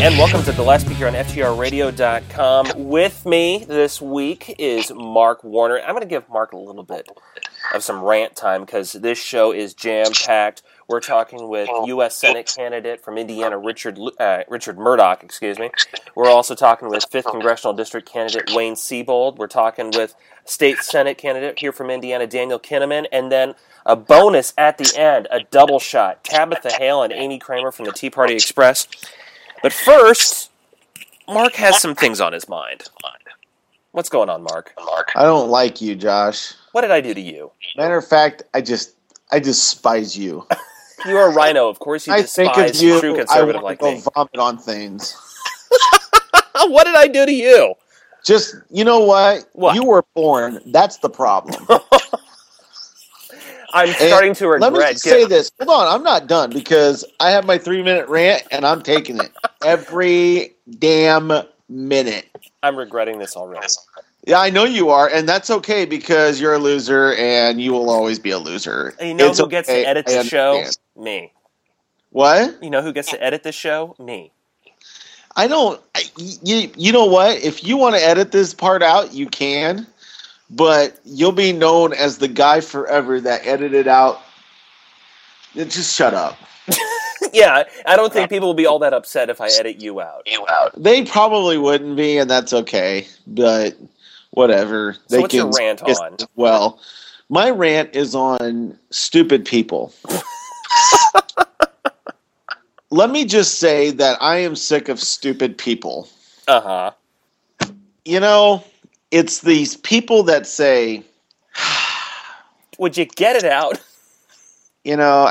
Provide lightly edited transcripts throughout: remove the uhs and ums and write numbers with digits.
And welcome to The Last Peak here on FTRradio.com. With me this week is Mark Warner. I'm going to give Mark a little bit of some rant time because this show is jam-packed. We're talking with U.S. Senate candidate from Indiana, Richard Mourdock, We're also talking with 5th Congressional District candidate Wayne Seabold. We're talking with State Senate candidate here from Indiana, Daniel Kinnaman. And then a bonus at the end, a double shot, Tabitha Hale and Amy Kramer from the Tea Party Express. But first, Mark has some things on his mind. What's going on, Mark? I don't like you, Josh. What did I do to you? Matter of fact, I despise you. You are a rhino. Of course you despise a true conservative like me. I want to go vomit on things. What did I do to you? Just, you know what? You were born. That's the problem. I'm starting to regret. Let me just say this. Hold on, I'm not done because I have my 3-minute rant and I'm taking it every damn minute. I'm regretting this already. Yeah, I know you are, and that's okay because you're a loser and you will always be a loser. And you know who gets to edit the show? Me. What? You know who gets to edit the show? Me. I don't. You know what? If you want to edit this part out, you can. But you'll be known as the guy forever that edited out. Just shut up. Yeah, I don't think people will be all that upset if I edit you out. They probably wouldn't be, and that's okay. But whatever. So what's your rant on? Well, my rant is on stupid people. Let me just say that I am sick of stupid people. Uh-huh. You know, it's these people that say... Would you get it out? You know,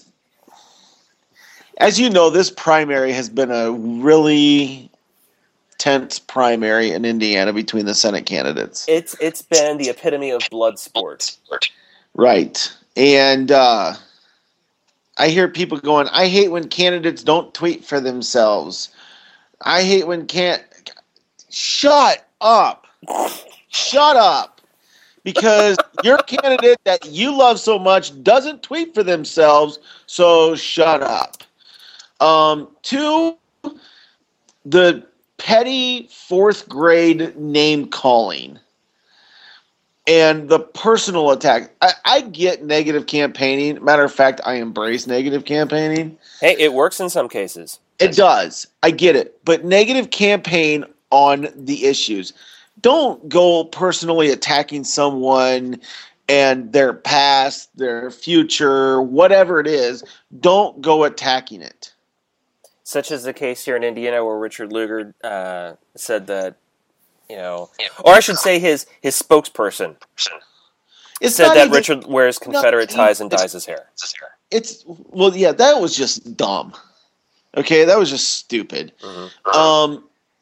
as you know, this primary has been a really tense primary in Indiana between the Senate candidates. It's been the epitome of blood sport. Right. And I hear people going, I hate when candidates don't tweet for themselves. I hate when Shut up. Shut up. Because your candidate that you love so much doesn't tweet for themselves, so shut up. 2, the petty 4th grade name calling and the personal attack. I get negative campaigning. Matter of fact, I embrace negative campaigning. Hey, it works in some cases. It does. I get it. But negative campaign on the issues. Don't go personally attacking someone and their past, their future, whatever it is. Don't go attacking it. Such as the case here in Indiana where Richard Lugar said that, or I should say his spokesperson said that Richard wears Confederate ties and dyes his hair. That was just dumb. Okay, that was just stupid. Mm-hmm.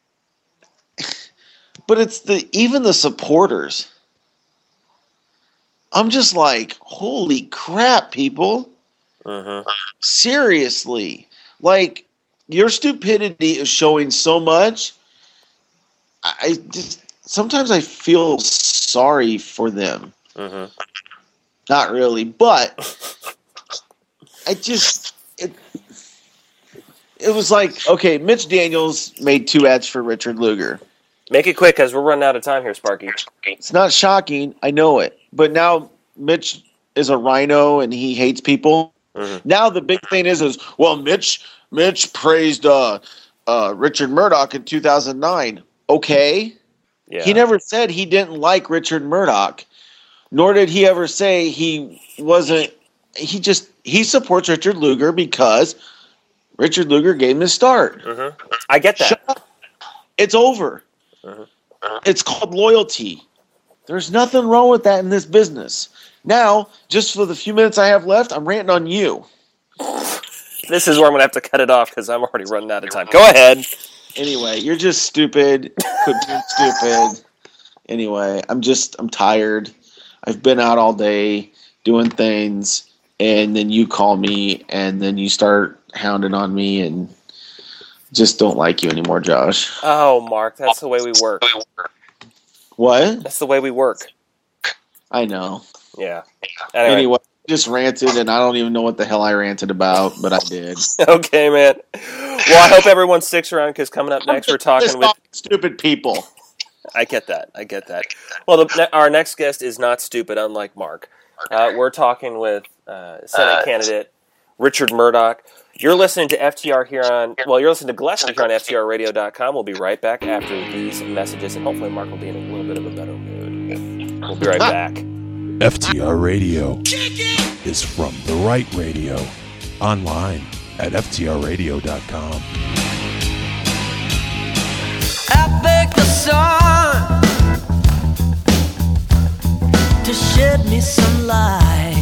But it's even the supporters. I'm just like, holy crap, people. Mm-hmm. Seriously. Like, your stupidity is showing so much. Sometimes I feel sorry for them. Mm-hmm. Not really, but it was like, okay, Mitch Daniels made 2 ads for Richard Lugar. Make it quick because we're running out of time here, Sparky. It's not shocking. I know it. But now Mitch is a rhino and he hates people. Mm-hmm. Now the big thing is well, Mitch praised Richard Mourdock in 2009. Okay. Yeah. He never said he didn't like Richard Mourdock, nor did he ever say he wasn't. He supports Richard Lugar because Richard Lugar gave him his start. Mm-hmm. I get that. Shut up. It's over. Mm-hmm. It's called loyalty. There's nothing wrong with that in this business. Now, just for the few minutes I have left, I'm ranting on you. This is where I'm going to have to cut it off because I'm already running out of time. Go ahead. Anyway, you're just stupid. Quit being stupid. Anyway, I'm tired. I've been out all day doing things, and then you call me, and then you start hounding on me, and just don't like you anymore, Josh. Oh, Mark, that's the way we work. What? That's the way we work. I know. Yeah. Anyway, just ranted, and I don't even know what the hell I ranted about, but I did. Okay, man. Well, I hope everyone sticks around because coming up next, we're talking with stupid people. I get that. Well, our next guest is not stupid, unlike Mark. We're talking with Senate candidate Richard Mourdock. You're listening to FTR here you're listening to Gillespie here on FTRradio.com. We'll be right back after these messages, and hopefully Mark will be in a little bit of a better mood. We'll be right back. FTR Radio is from the right radio. Online at FTRradio.com. I beg the sun to shed me some light.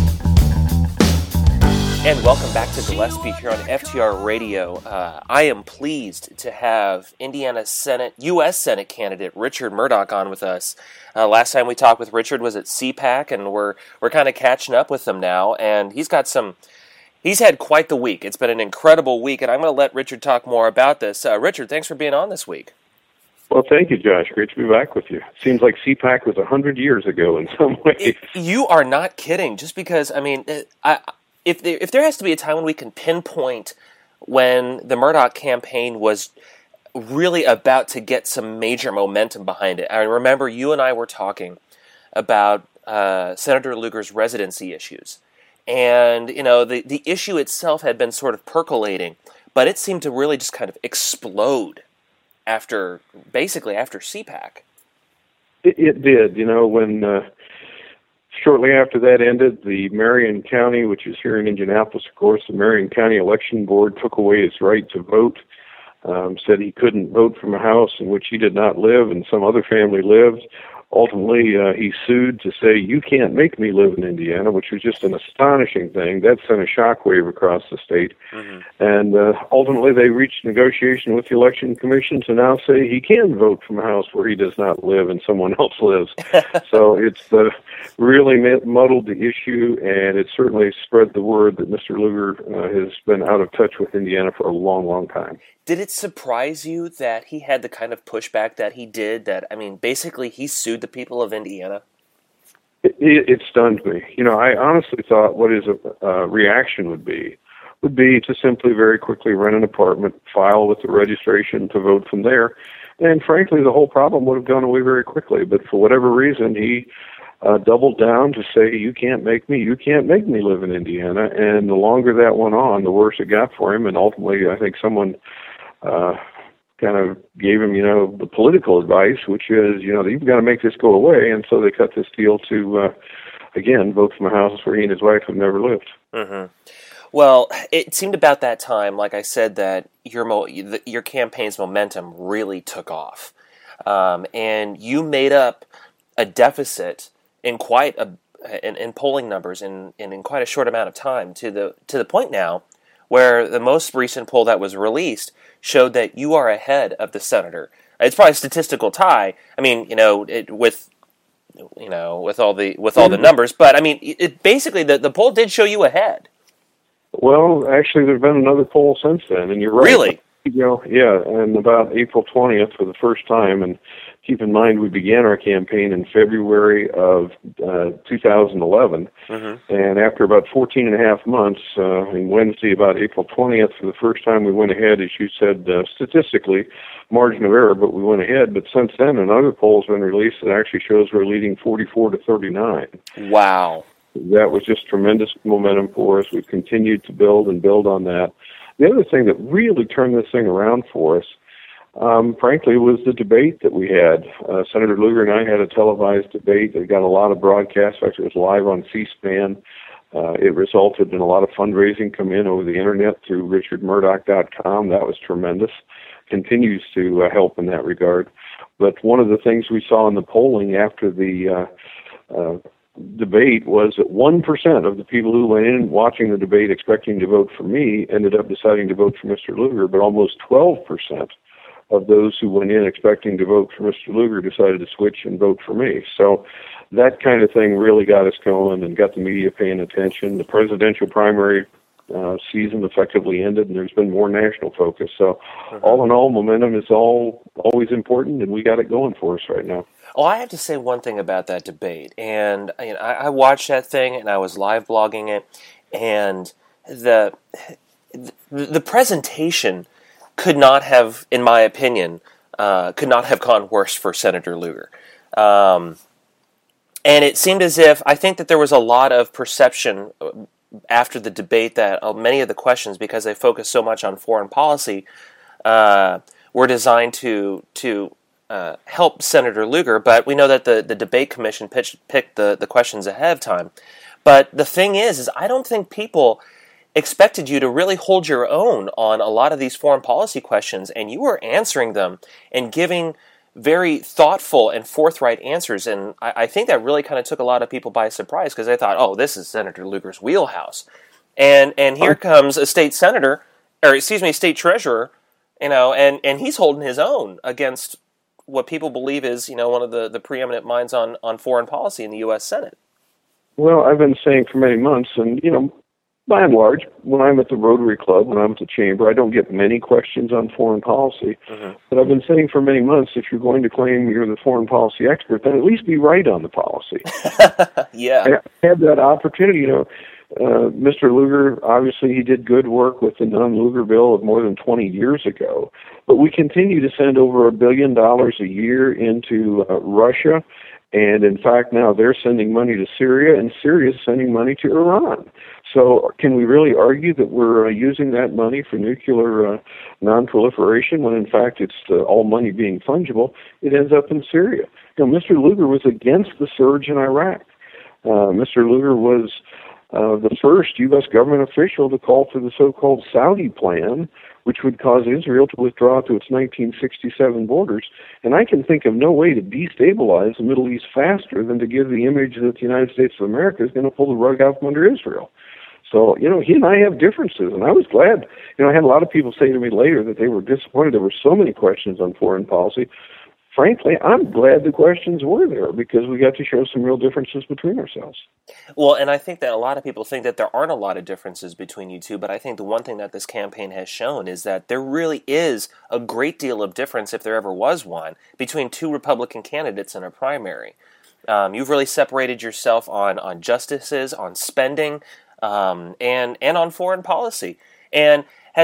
And welcome back to Gillespie here on FTR Radio. I am pleased to have Indiana U.S. Senate candidate Richard Mourdock on with us. Last time we talked with Richard was at CPAC, and we're kind of catching up with him now. And he's had quite the week. It's been an incredible week, and I'm going to let Richard talk more about this. Richard, thanks for being on this week. Well, thank you, Josh. Great to be back with you. Seems like CPAC was 100 years ago in some ways. You are not kidding. Just because, I mean, if there has to be a time when we can pinpoint when the Mourdock campaign was really about to get some major momentum behind it, I remember you and I were talking about Senator Lugar's residency issues. And, the issue itself had been sort of percolating, but it seemed to really just kind of explode after CPAC. It did. When shortly after that ended, the Marion County, which is here in Indianapolis, of course, the Marion County Election Board took away his right to vote, said he couldn't vote from a house in which he did not live and some other family lived. Ultimately, he sued to say, you can't make me live in Indiana, which was just an astonishing thing. That sent a shockwave across the state. Mm-hmm. And ultimately, they reached negotiation with the Election Commission to now say he can vote from a house where he does not live and someone else lives. So it's really muddled the issue, and it certainly spread the word that Mr. Lugar has been out of touch with Indiana for a long, long time. Did it surprise you that he had the kind of pushback that he did, basically he sued the people of Indiana? It stunned me. I honestly thought what his reaction would be to simply very quickly rent an apartment, file with the registration to vote from there, and frankly, the whole problem would have gone away very quickly. But for whatever reason, he doubled down to say, you can't make me live in Indiana. And the longer that went on, the worse it got for him. And ultimately, I think someone kind of gave him, the political advice, which is, you've got to make this go away. And so they cut this deal to, again, vote from a house where he and his wife have never lived. Mm-hmm. Well, it seemed about that time, like I said, that your campaign's momentum really took off. And you made up a deficit in in polling numbers in quite a short amount of time to the point now where the most recent poll that was released showed that you are ahead of the senator. It's probably a statistical tie. I mean, with all the numbers, but I mean, it basically the poll did show you ahead. Well, actually, there's been another poll since then, and you're right. Really? Yeah, and about April 20th for the first time, and keep in mind we began our campaign in February of 2011, mm-hmm. and after about 14 and a half months, on Wednesday, about April 20th, for the first time we went ahead, as you said, statistically, margin of error, but we went ahead. But since then, another poll's been released that actually shows we're leading 44-39. Wow. That was just tremendous momentum for us. We've continued to build on that. The other thing that really turned this thing around for us, frankly, was the debate that we had. Senator Lugar and I had a televised debate that got a lot of broadcasts. In fact, it was live on C-SPAN. It resulted in a lot of fundraising come in over the internet through richardmourdock.com. That was tremendous. Continues to help in that regard. But one of the things we saw in the polling after the debate was that 1% of the people who went in watching the debate expecting to vote for me ended up deciding to vote for Mr. Lugar, but almost 12% of those who went in expecting to vote for Mr. Lugar decided to switch and vote for me. So that kind of thing really got us going and got the media paying attention. The presidential primary season effectively ended, and there's been more national focus. So, all in all, momentum is always important, and we got it going for us right now. Oh, I have to say one thing about that debate, and I watched that thing, and I was live blogging it, and the presentation could not have, in my opinion, could not have gone worse for Senator Lugar. And it seemed as if, I think that there was a lot of perception after the debate that many of the questions, because they focused so much on foreign policy, were designed to help Senator Lugar. But we know that the debate commission picked the questions ahead of time. But the thing is I don't think people expected you to really hold your own on a lot of these foreign policy questions, and you were answering them and giving very thoughtful and forthright answers, and I think that really kind of took a lot of people by surprise, because they thought, oh, this is Senator Lugar's wheelhouse, and here comes a state treasurer, and he's holding his own against what people believe is, one of the preeminent minds on foreign policy in the U.S. Senate. Well, I've been saying for many months, and by and large, when I'm at the Rotary Club, when I'm at the Chamber, I don't get many questions on foreign policy. But I've been saying for many months, if you're going to claim you're the foreign policy expert, then at least be right on the policy. Yeah. I had that opportunity. Mr. Lugar, obviously, he did good work with the non-Lugar bill of more than 20 years ago. But we continue to send over $1 billion a year into Russia. And in fact, now they're sending money to Syria, and Syria is sending money to Iran. So can we really argue that we're using that money for nuclear non-proliferation when in fact it's all money being fungible? It ends up in Syria. Mr. Lugar was against the surge in Iraq. Mr. Lugar was the first U.S. government official to call for the so-called Saudi plan, which would cause Israel to withdraw to its 1967 borders. And I can think of no way to destabilize the Middle East faster than to give the image that the United States of America is going to pull the rug out from under Israel. So, he and I have differences, and I was glad. I had a lot of people say to me later that they were disappointed there were so many questions on foreign policy. Frankly, I'm glad the questions were there, because we got to show some real differences between ourselves. Well, and I think that a lot of people think that there aren't a lot of differences between you two, but I think the one thing that this campaign has shown is that there really is a great deal of difference, if there ever was one, between two Republican candidates in a primary. You've really separated yourself on justices, on spending, and on foreign policy. And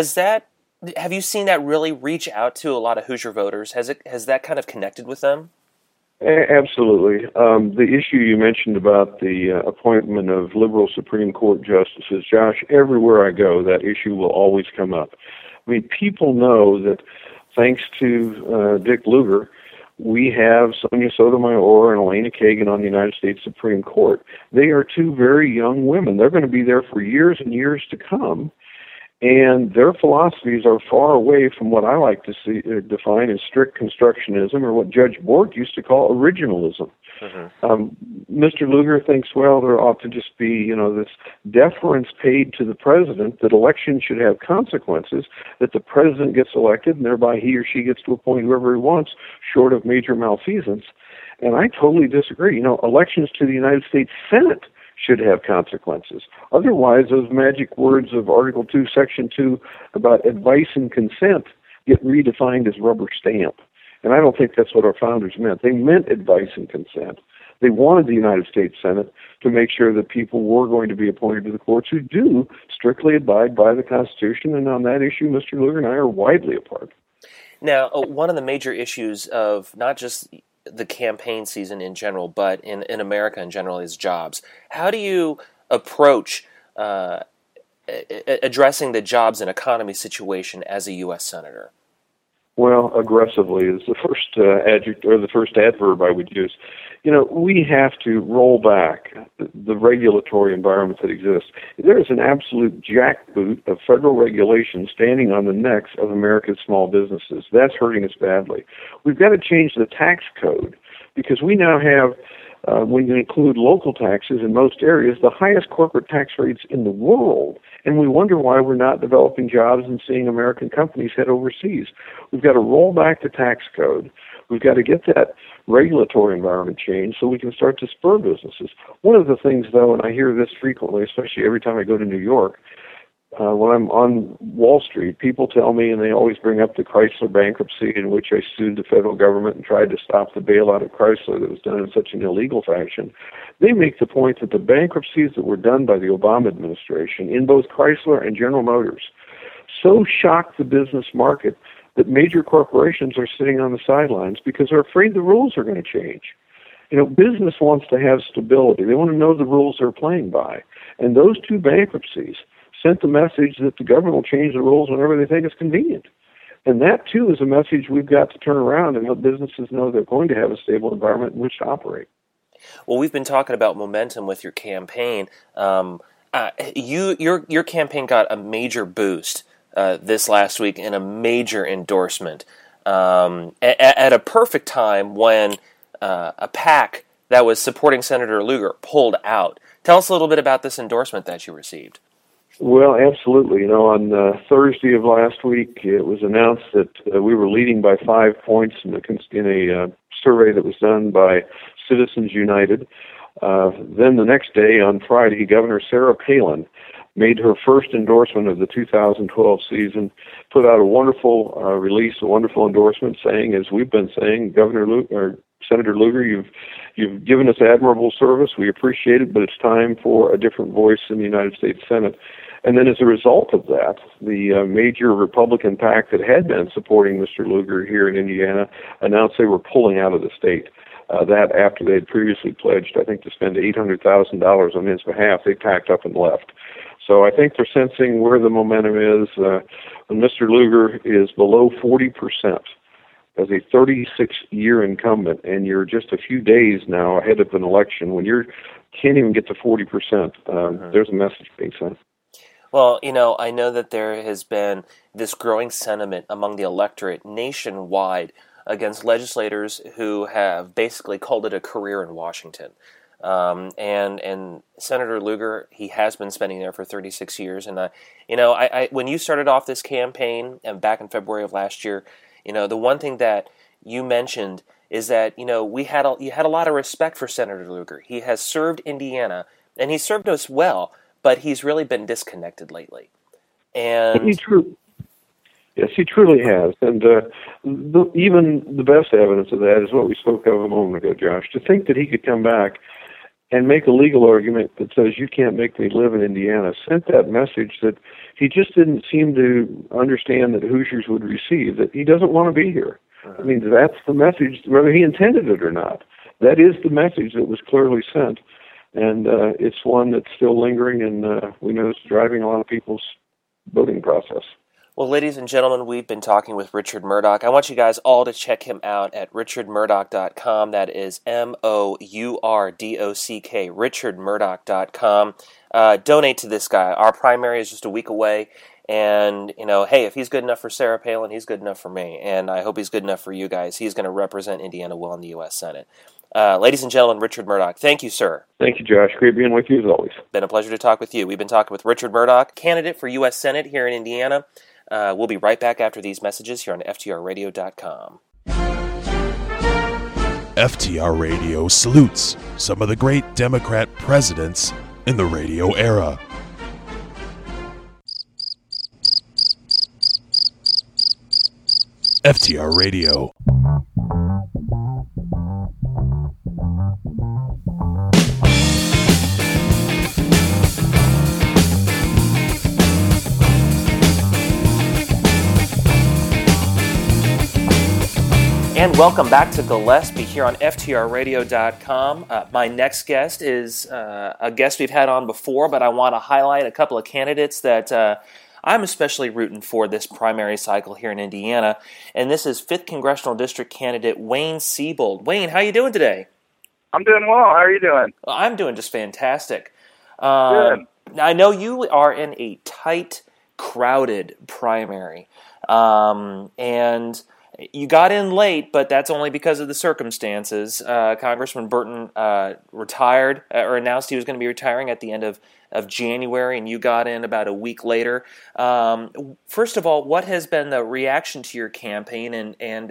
have you seen that really reach out to a lot of Hoosier voters? Has that kind of connected with them? Absolutely. The issue you mentioned about the appointment of liberal Supreme Court justices, Josh, everywhere I go, that issue will always come up. I mean, people know that thanks to Dick Lugar, we have Sonia Sotomayor and Elena Kagan on the United States Supreme Court. They are two very young women. They're going to be there for years and years to come. And their philosophies are far away from what I like to define as strict constructionism, or what Judge Bork used to call originalism. Mr. Lugar thinks, well, there ought to just be, this deference paid to the president, that elections should have consequences, that the president gets elected, and thereby he or she gets to appoint whoever he wants, short of major malfeasance. And I totally disagree. Elections to the United States Senate should have consequences. Otherwise, those magic words of Article 2, Section 2 about advice and consent get redefined as rubber stamp. And I don't think that's what our founders meant. They meant advice and consent. They wanted the United States Senate to make sure that people were going to be appointed to the courts who do strictly abide by the Constitution. And on that issue, Mr. Lugar and I are widely apart. Now, one of the major issues of not just the campaign season in general, but in America in general, is jobs. How do you approach addressing the jobs and economy situation as a U.S. Senator? Well, aggressively is the first adjective, or the first adverb I would use. We have to roll back the regulatory environment that exists. There is an absolute jackboot of federal regulation standing on the necks of America's small businesses. That's hurting us badly. We've got to change the tax code, because we now have, when you include local taxes in most areas, the highest corporate tax rates in the world. And we wonder why we're not developing jobs and seeing American companies head overseas. We've got to roll back the tax code. We've got to get that regulatory environment changed so we can start to spur businesses. One of the things, though, and I hear this frequently, especially every time I go to New York, when I'm on Wall Street, people tell me, and they always bring up the Chrysler bankruptcy in which I sued the federal government and tried to stop the bailout of Chrysler that was done in such an illegal fashion. They make the point that the bankruptcies that were done by the Obama administration in both Chrysler and General Motors so shocked the business market that major corporations are sitting on the sidelines because they're afraid the rules are going to change. Business wants to have stability. They want to know the rules they're playing by. And those two bankruptcies sent the message that the government will change the rules whenever they think it's convenient. And that, too, is a message we've got to turn around and let businesses know they're going to have a stable environment in which to operate. Well, we've been talking about momentum with your campaign. Your campaign got a major boost this last week and a major endorsement at a perfect time when a PAC that was supporting Senator Lugar pulled out. Tell us a little bit about this endorsement that you received. Well, absolutely. On Thursday of last week, it was announced that we were leading by 5 points in a survey that was done by Citizens United. Then the next day, on Friday, Governor Sarah Palin made her first endorsement of the 2012 season, put out a wonderful release, a wonderful endorsement saying, as we've been saying, Senator Lugar, you've given us admirable service. We appreciate it, but it's time for a different voice in the United States Senate. And then as a result of that, the major Republican PAC that had been supporting Mr. Lugar here in Indiana announced they were pulling out of the state. That after they had previously pledged, I think, to spend $800,000 on his behalf, they packed up and left. So I think they're sensing where the momentum is. When Mr. Lugar is below 40% as a 36-year incumbent, and you're just a few days now ahead of an election, when you can't even get to 40%, there's a message being sent. Well, I know that there has been this growing sentiment among the electorate nationwide against legislators who have basically called it a career in Washington. And Senator Lugar, he has been spending there for 36 years. And, I when you started off this campaign and back in February of last year, the one thing that you mentioned is that, you had a lot of respect for Senator Lugar. He has served Indiana, and he served us well, but he's really been disconnected lately. And Yes, he truly has. And even the best evidence of that is what we spoke of a moment ago, Josh. To think that he could come back and make a legal argument that says you can't make me live in Indiana sent that message that he just didn't seem to understand that Hoosiers would receive, that he doesn't want to be here. I mean, that's the message, whether he intended it or not. That is the message that was clearly sent. And it's one that's still lingering, and we know it's driving a lot of people's voting process. Well, ladies and gentlemen, we've been talking with Richard Murdock. I want you guys all to check him out at richardmurdock.com. That is MOURDOCK, richardmurdock.com. Donate to this guy. Our primary is just a week away. And, hey, if he's good enough for Sarah Palin, he's good enough for me. And I hope he's good enough for you guys. He's going to represent Indiana well in the U.S. Senate. Ladies and gentlemen, Richard Murdock, thank you, sir. Thank you, Josh. Great being with you as always. Been a pleasure to talk with you. We've been talking with Richard Murdock, candidate for U.S. Senate here in Indiana. We'll be right back after these messages here on FTRradio.com. FTR Radio salutes some of the great Democrat presidents in the radio era. FTR Radio. And welcome back to Gillespie here on FTRradio.com. My next guest is a guest we've had on before, but I want to highlight a couple of candidates that I'm especially rooting for this primary cycle here in Indiana. And this is 5th Congressional District candidate Wayne Seabold. Wayne, how you doing today? I'm doing well. How are you doing? Well, I'm doing just fantastic. Good. I know you are in a tight, crowded primary. And you got in late, but that's only because of the circumstances. Congressman Burton retired or announced he was going to be retiring at the end of January, and you got in about a week later. First of all, what has been the reaction to your campaign, and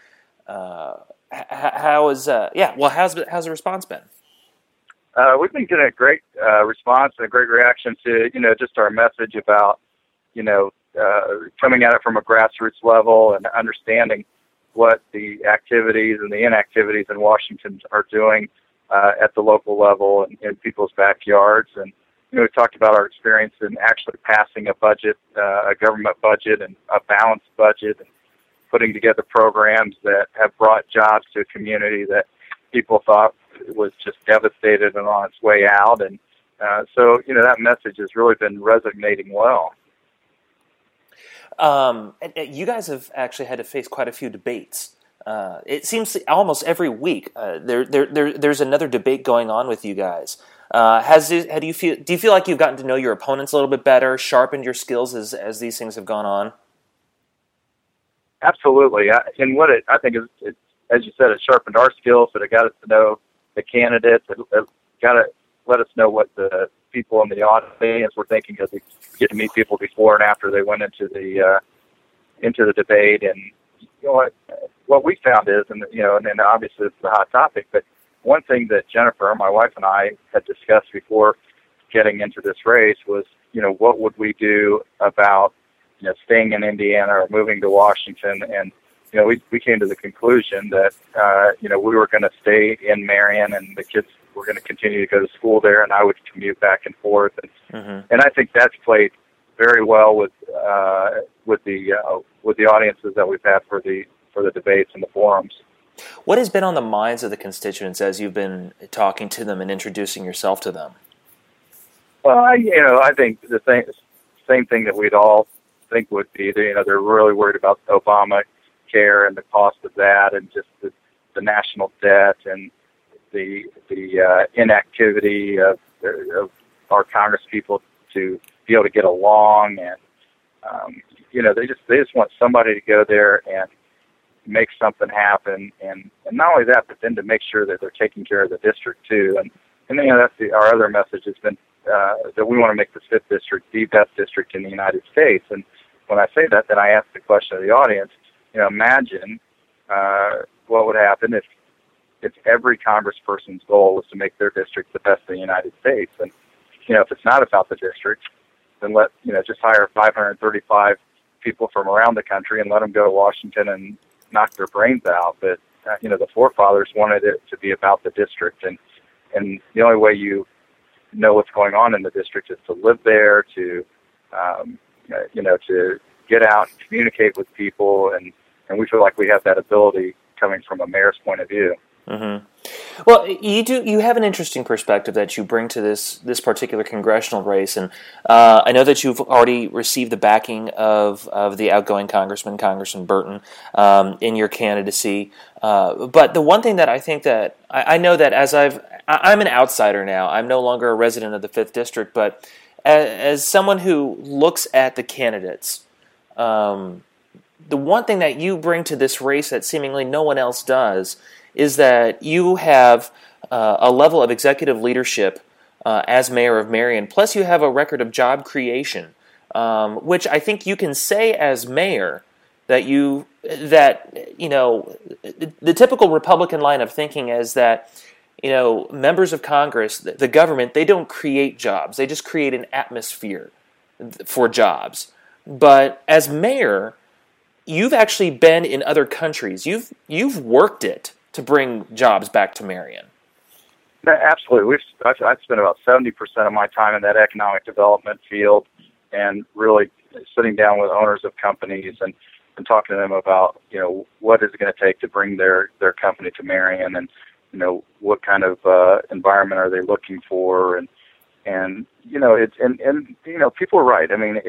how's the response been? We've been getting a great response and a great reaction to just our message about coming at it from a grassroots level and understanding what the activities and the inactivities in Washington are doing at the local level and in people's backyards. And we talked about our experience in actually passing a budget, a government budget, and a balanced budget, and putting together programs that have brought jobs to a community that people thought was just devastated and on its way out. And so that message has really been resonating well. You guys have actually had to face quite a few debates. It seems almost every week there's another debate going on with you guys. Do you feel like you've gotten to know your opponents a little bit better, sharpened your skills as these things have gone on? Absolutely. And what I think is, as you said, it sharpened our skills, but it got us to know the candidates. It got to let us know what the people in the audience were thinking, because we get to meet people before and after they went into the debate. And what we found is, and then obviously it's a hot topic, but one thing that Jennifer, my wife, and I had discussed before getting into this race was, what would we do about staying in Indiana or moving to Washington? And we came to the conclusion that we were going to stay in Marion, and the kids were going to continue to go to school there, and I would commute back and forth. And I think that's played very well with the audiences that we've had for the debates and the forums. What has been on the minds of the constituents as you've been talking to them and introducing yourself to them? Well, I think the same thing that we'd all think would be, they're really worried about Obamacare and the cost of that, and just the national debt and the inactivity of our Congress people to be able to get along, and they just want somebody to go there and make something happen, and not only that, but then to make sure that they're taking care of the district too. And that's our other message has been that we want to make the 5th district the best district in the United States. And when I say that, then I ask the question of the audience, imagine what would happen if every congressperson's goal was to make their district the best in the United States. And if it's not about the district, then just hire 535 people from around the country and let them go to Washington and knock their brains out. But the forefathers wanted it to be about the district, and the only way you know what's going on in the district is to live there, to to get out and communicate with people, and we feel like we have that ability coming from a mayor's point of view. Mm-hmm. Well, you have an interesting perspective that you bring to this particular congressional race, and I know that you've already received the backing of the outgoing Congressman Burton in your candidacy. But the one thing that I think that I know that I'm an outsider now. I'm no longer a resident of the 5th District, but as someone who looks at the candidates, the one thing that you bring to this race that seemingly no one else does is that you have a level of executive leadership as mayor of Marion, plus you have a record of job creation, which I think you can say as mayor that the typical Republican line of thinking is that members of Congress, the government, they don't create jobs; they just create an atmosphere for jobs. But as mayor, you've actually been in other countries. You've worked it to bring jobs back to Marion. Absolutely. I've spent about 70% of my time in that economic development field, and really sitting down with owners of companies and talking to them about, what is it going to take to bring their company to Marion, and, what kind of environment are they looking for, and people are right. I mean,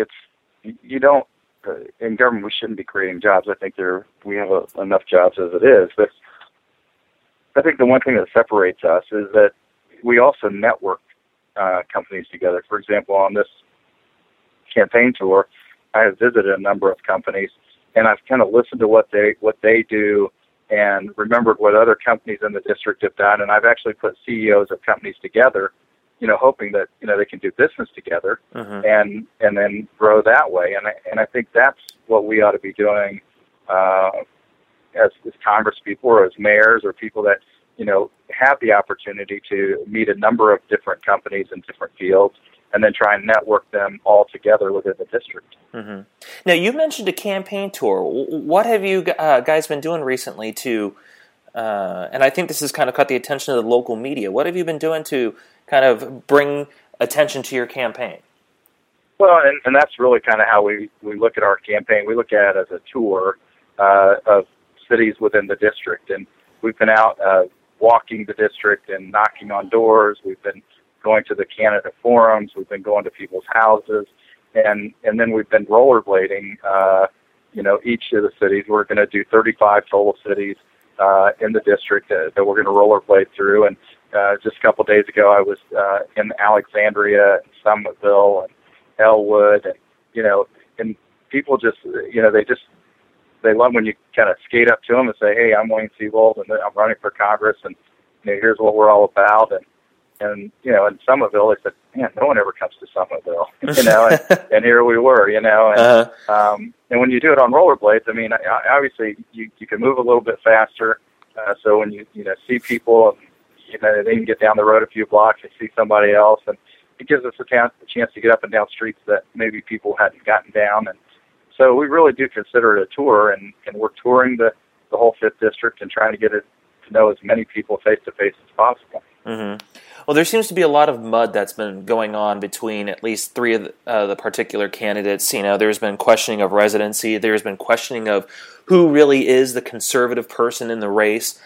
in government we shouldn't be creating jobs. I think we have enough jobs as it is, but I think the one thing that separates us is that we also network companies together. For example, on this campaign tour, I have visited a number of companies, and I've kind of listened to what they do and remembered what other companies in the district have done. And I've actually put CEOs of companies together, hoping that they can do business together, and then grow that way. And I think that's what we ought to be doing as Congress people or as mayors or people that have the opportunity to meet a number of different companies in different fields and then try and network them all together within the district. Mm-hmm. Now, you mentioned a campaign tour. What have you guys been doing recently to, and I think this has kind of caught the attention of the local media, what have you been doing to kind of bring attention to your campaign? Well, and that's really kind of how we look at our campaign. We look at it as a tour of cities within the district, and we've been out walking the district and knocking on doors. We've been going to the candidate forums. We've been going to people's houses, and then we've been rollerblading. Each of the cities. We're going to do 35 total cities in the district that we're going to rollerblade through. And just a couple of days ago, I was in Alexandria, and Summitville, and Elwood, and people just, they love when you kind of skate up to them and say, "Hey, I'm Wayne Sebold, and I'm running for Congress, and here's what we're all about." And in Summitville, they said, "Man, no one ever comes to Summitville," and here we were, and when you do it on rollerblades, I mean, obviously you can move a little bit faster, so when you see people, they can get down the road a few blocks and see somebody else, and it gives us a chance to get up and down streets that maybe people hadn't gotten down. And so we really do consider it a tour, and we're touring the whole 5th District and trying to get it to know as many people face-to-face as possible. Mm-hmm. Well, there seems to be a lot of mud that's been going on between at least 3 of the particular candidates. There's been questioning of residency. There's been questioning of who really is the conservative person in the race.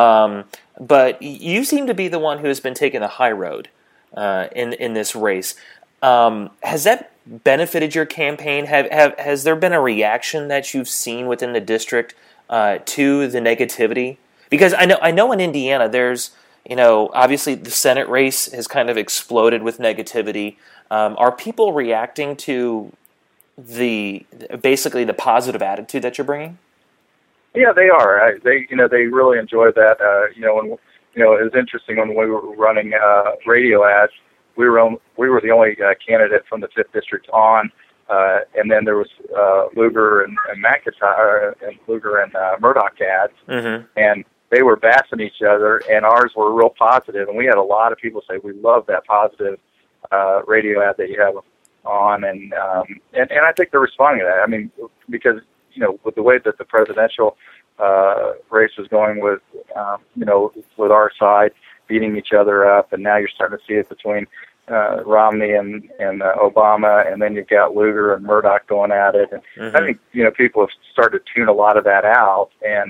But you seem to be the one who has been taking the high road in this race. Has that benefited your campaign? Has there been a reaction that you've seen within the district to the negativity? Because I know in Indiana there's obviously the Senate race has kind of exploded with negativity. Are people reacting to basically the positive attitude that you're bringing? Yeah, they are. They really enjoy that. It was interesting when we were running radio ads. We were the only candidate from the 5th District on, and then there was Lugar and McIntyre and Lugar and Murdoch ads, mm-hmm. and they were bashing each other, and ours were real positive. And we had a lot of people say, "We love that positive radio ad that you have on," and I think they're responding to that. I mean, because with the way that the presidential race was going with with our side beating each other up, and now you're starting to see it between Romney and Obama, and then you've got Lugar and Murdoch going at it. And mm-hmm. I think people have started to tune a lot of that out, and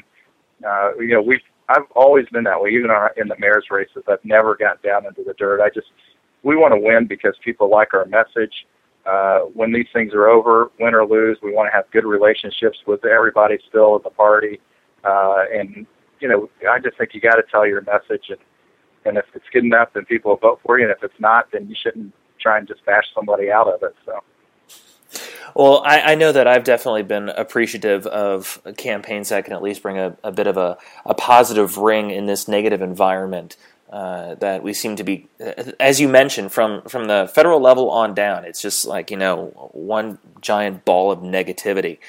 I've always been that way, even in the mayor's races. I've never gotten down into the dirt. We want to win because people like our message. When these things are over, win or lose, we want to have good relationships with everybody still in the party. And I just think you got to tell your message, and if it's good enough, then people will vote for you, and if it's not, then you shouldn't try and just bash somebody out of it. So. Well, I know that I've definitely been appreciative of campaigns that can at least bring a bit of a positive ring in this negative environment that we seem to be, as you mentioned, from the federal level on down. It's just like, one giant ball of negativity.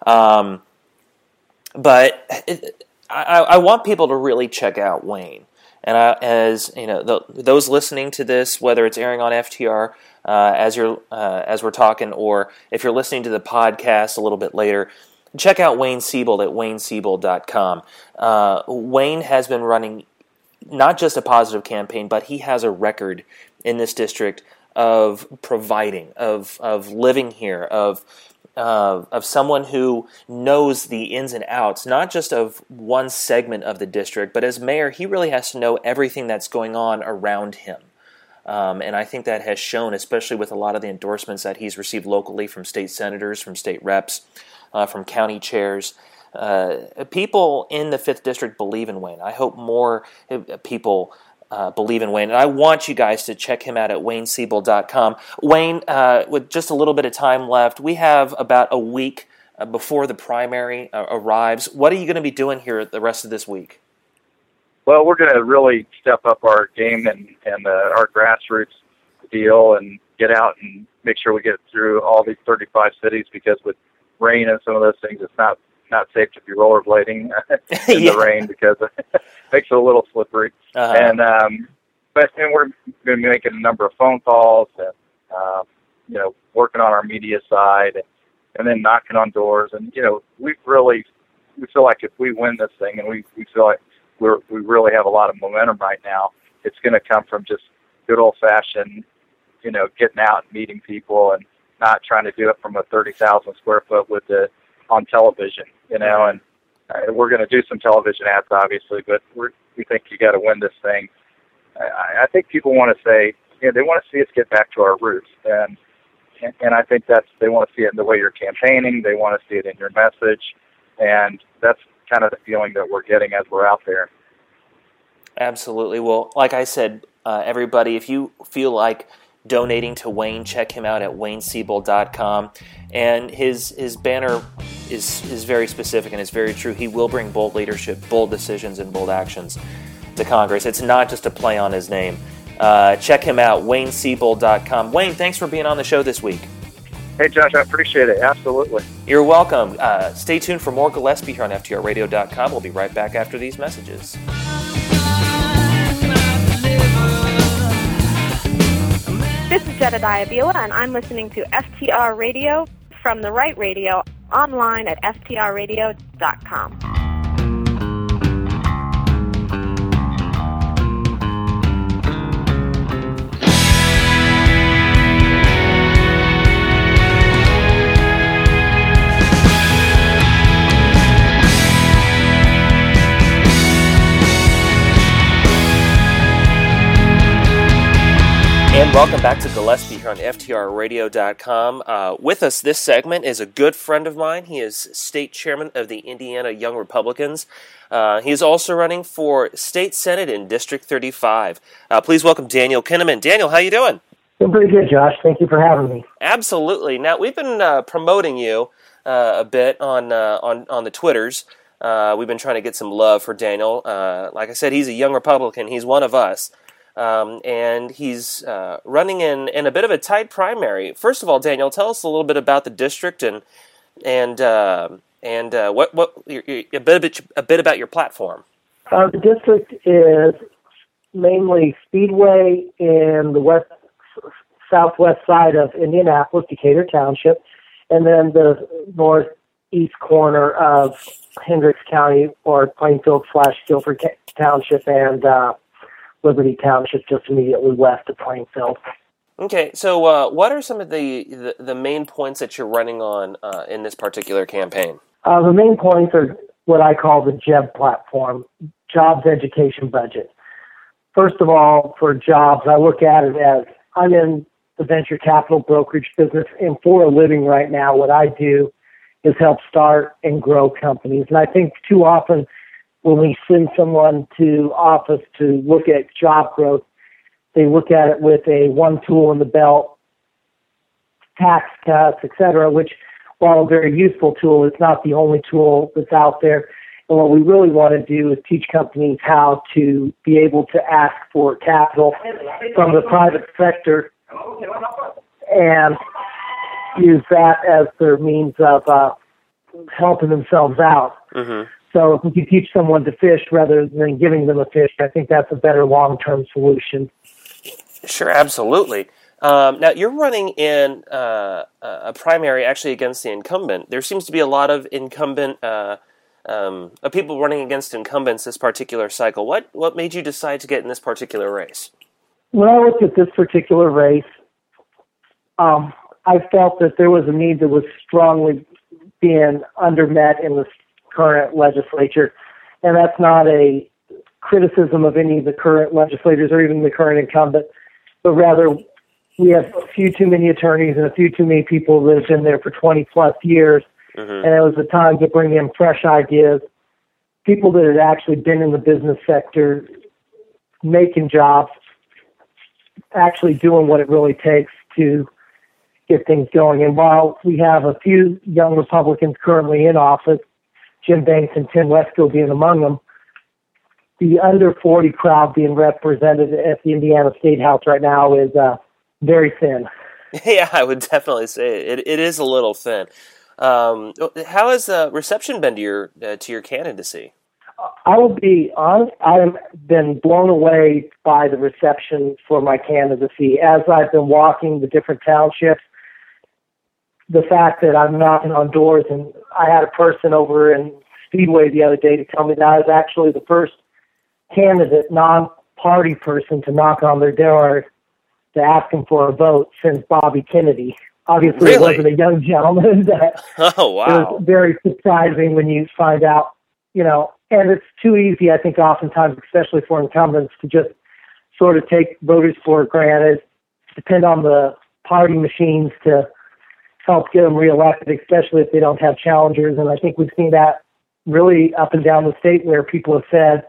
But I want people to really check out Wayne. And as those listening to this, whether it's airing on FTR as we're talking, or if you're listening to the podcast a little bit later, check out Wayne Sebold at waynesebold.com. Wayne has been running not just a positive campaign, but he has a record in this district of providing, of living here, of someone who knows the ins and outs, not just of one segment of the district, but as mayor, he really has to know everything that's going on around him. And I think that has shown, especially with a lot of the endorsements that he's received locally from state senators, from state reps, from county chairs. People in the 5th District believe in Wayne. I hope more people believe in Wayne. And I want you guys to check him out at waynesebold.com. Wayne, with just a little bit of time left, we have about a week before the primary arrives. What are you going to be doing here the rest of this week? Well, we're going to really step up our game and our grassroots deal and get out and make sure we get through all these 35 cities, because with rain and some of those things, it's not safe to be rollerblading in the rain, because it makes it a little slippery. Uh-huh. But we're going to be making a number of phone calls and working on our media side and then knocking on doors. And, we feel like if we win this thing, and we feel like we really have a lot of momentum right now, it's going to come from just good old-fashioned, getting out and meeting people and not trying to do it from a 30,000 square foot on television, and we're going to do some television ads, obviously, but we think you got to win this thing. I think people want to say, they want to see us get back to our roots, and I think they want to see it in the way you're campaigning. They want to see it in your message, and that's kind of the feeling that we're getting as we're out there. Absolutely. Well, like I said, everybody, if you feel like donating to Wayne, check him out at WayneSiebold.com. And his banner is very specific and it's very true. He will bring bold leadership, bold decisions, and bold actions to Congress. It's not just a play on his name. Check him out, WayneSiebold.com. Wayne, thanks for being on the show this week. Hey, Josh, I appreciate it. Absolutely. You're welcome. Stay tuned for more Gillespie here on FTRRadio.com. We'll be right back after these messages. This is Jedediah Bila, and I'm listening to FTR Radio from the Right Radio online at FTRRadio.com. And welcome back to Gillespie here on FTRRadio.com. With us this segment is a good friend of mine. He is state chairman of the Indiana Young Republicans. He is also running for state senate in District 35. Please welcome Daniel Kinnaman. Daniel, how you doing? I'm pretty good, Josh. Thank you for having me. Absolutely. Now, we've been promoting you a bit on the Twitters. We've been trying to get some love for Daniel. Like I said, he's a young Republican. He's one of us. And he's running in a bit of a tight primary. First of all, Daniel, tell us a little bit about the district and what a bit about your platform. The district is mainly Speedway in the southwest side of Indianapolis, Decatur Township, and then the northeast corner of Hendricks County or Plainfield/Guilford Township and Liberty Township, just immediately west of Plainfield. Okay, so what are some of the main points that you're running on in this particular campaign? The main points are what I call the JEB platform, Jobs, Education, Budget. First of all, for jobs, I look at it as I'm in the venture capital brokerage business, and for a living right now, what I do is help start and grow companies. And I think too often when we send someone to office to look at job growth, they look at it with a one tool in the belt, tax cuts, etc., which, while a very useful tool, is not the only tool that's out there. And what we really want to do is teach companies how to be able to ask for capital from the private sector and use that as their means of helping themselves out. Mm-hmm. So if we can teach someone to fish rather than giving them a fish, I think that's a better long-term solution. Sure, absolutely. Now, you're running in a primary actually against the incumbent. There seems to be a lot of incumbent people running against incumbents this particular cycle. What made you decide to get in this particular race? When I looked at this particular race, I felt that there was a need that was strongly being undermet in the current legislature, and that's not a criticism of any of the current legislators or even the current incumbent, but rather we have a few too many attorneys and a few too many people that have been there for 20 plus years, and it was the time to bring in fresh ideas, people that had actually been in the business sector, making jobs, actually doing what it really takes to get things going. And while we have a few young Republicans currently in office, Jim Banks and Tim Wesco being among them, the under 40 crowd being represented at the Indiana State House right now is very thin. Yeah, I would definitely say it is a little thin. How has the reception been to your candidacy? I will be honest, I've been blown away by the reception for my candidacy. As I've been walking the different townships, the fact that I'm knocking on doors, and I had a person over in Speedway the other day to tell me that I was actually the first candidate, non-party person, to knock on their door to ask them for a vote since Bobby Kennedy. Obviously, Really? It wasn't a young gentleman. Oh, wow. It was very surprising when you find out, and it's too easy, I think, oftentimes, especially for incumbents, to just sort of take voters for granted, depend on the party machines to help get them reelected, especially if they don't have challengers. And I think we've seen that really up and down the state where people have said,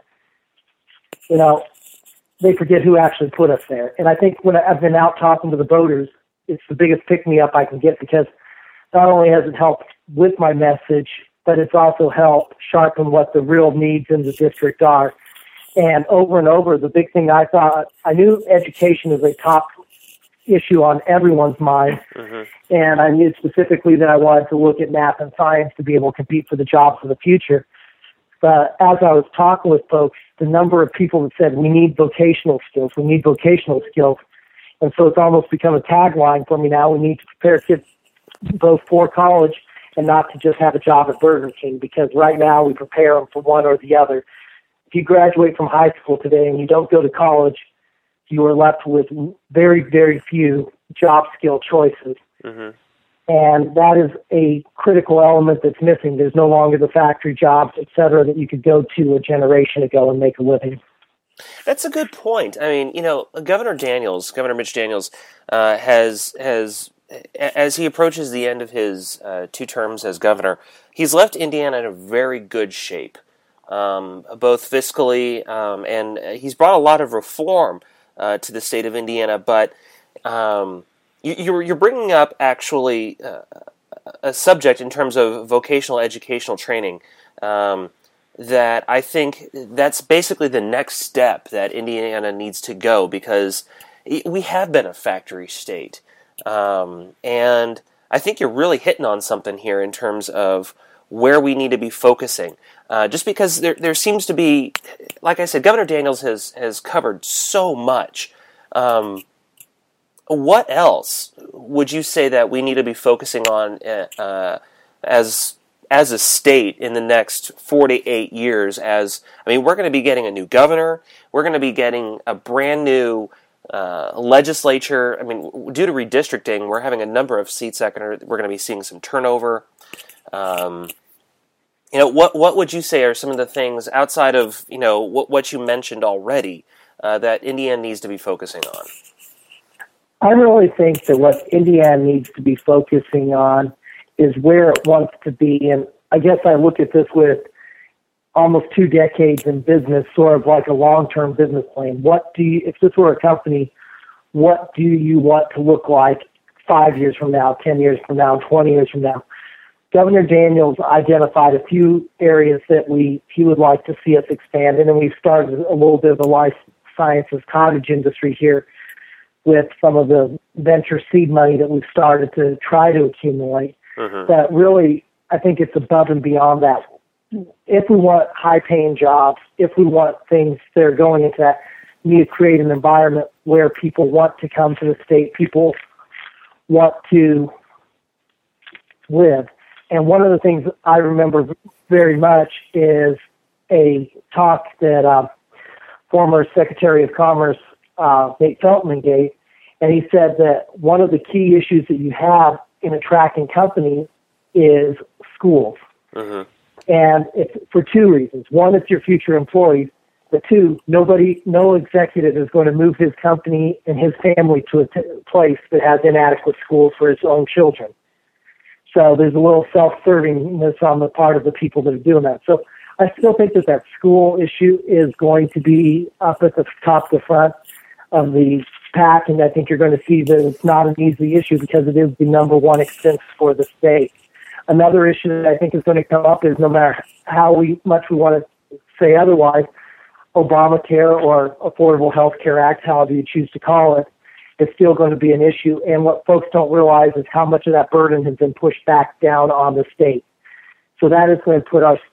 they forget who actually put us there. And I think when I've been out talking to the voters, it's the biggest pick-me-up I can get, because not only has it helped with my message, but it's also helped sharpen what the real needs in the district are. And over, the big thing I knew education is a top issue on everyone's mind. Mm-hmm. And I knew specifically that I wanted to look at math and science to be able to compete for the jobs of the future. But as I was talking with folks, the number of people that said, we need vocational skills. And so it's almost become a tagline for me now. We need to prepare kids both for college and not to just have a job at Burger King, because right now we prepare them for one or the other. If you graduate from high school today and you don't go to college, you are left with very, very few job skill choices. Mm-hmm. And that is a critical element that's missing. There's no longer the factory jobs, et cetera, that you could go to a generation ago and make a living. That's a good point. I mean, Governor Mitch Daniels, has as he approaches the end of his 2 terms as governor, he's left Indiana in a very good shape, both fiscally, and he's brought a lot of reform to the state of Indiana. But you're bringing up actually a subject in terms of vocational educational training that I think that's basically the next step that Indiana needs to go, because we have been a factory state. And I think you're really hitting on something here in terms of where we need to be focusing. Just because there seems to be, like I said, Governor Daniels has covered so much. What else would you say that we need to be focusing on as a state in the next 4 to 8 years? We're going to be getting a new governor. We're going to be getting a brand new legislature. I mean, due to redistricting, we're having a number of seats that we're going to be seeing some turnover. What would you say are some of the things outside of what you mentioned already that Indiana needs to be focusing on? I really think that what Indiana needs to be focusing on is where it wants to be. And I guess I look at this with almost 2 decades in business, sort of like a long-term business plan. If this were a company, what do you want to look like 5 years from now, 10 years from now, 20 years from now? Governor Daniels identified a few areas that he would like to see us expand in, and we've started a little bit of the life sciences cottage industry here with some of the venture seed money that we've started to try to accumulate. Mm-hmm. But really, I think it's above and beyond that. If we want high-paying jobs, if we want things that are going into that, we need to create an environment where people want to come to the state, people want to live. And one of the things I remember very much is a talk that former Secretary of Commerce Nate Feltman gave, and he said that one of the key issues that you have in attracting companies is schools. Mm-hmm. And it's for 2 reasons. One, it's your future employees. But 2, no executive is going to move his company and his family to a place that has inadequate schools for his own children. So there's a little self-servingness on the part of the people that are doing that. So I still think that school issue is going to be up at the top of the front of the pack, and I think you're going to see that it's not an easy issue because it is the number one expense for the state. Another issue that I think is going to come up is no matter how much we want to say otherwise, Obamacare or Affordable Health Care Act, however you choose to call it, is still going to be an issue. And what folks don't realize is how much of that burden has been pushed back down on the state. So that is going to put our state